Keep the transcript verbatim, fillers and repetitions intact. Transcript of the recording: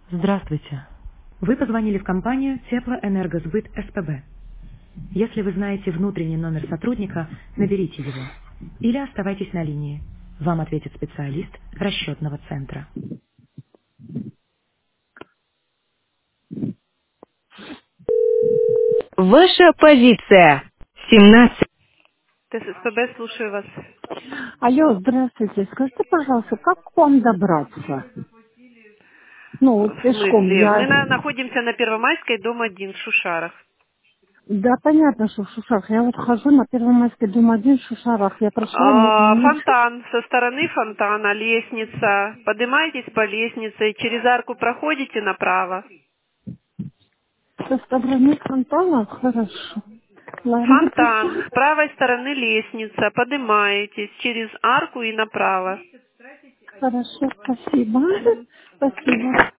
Здравствуйте. Вы позвонили в компанию Теплоэнергосбыт СПБ. Если вы знаете внутренний номер сотрудника, наберите его. Или оставайтесь на линии. Вам ответит специалист расчетного центра. Ваша позиция. семнадцать. ТССПБ, слушаю вас. Алло, здравствуйте. Скажите, пожалуйста, как к вам добраться? Ну, вот В пешком смысле? Мы я... на- находимся на Первомайской, дом один, в Шушарах. Да, понятно, что в Шушарах. Я вот хожу на Первомайской, дом один в Шушарах. Я прошла м- А, меньше... фонтан, со стороны фонтана, лестница. Поднимаетесь по лестнице, через арку проходите направо. Со стороны фонтана? Хорошо. Ладно, Фонтан, спасибо. с правой стороны лестница, поднимаетесь через арку и направо. Хорошо, спасибо. Мгм. Спасибо.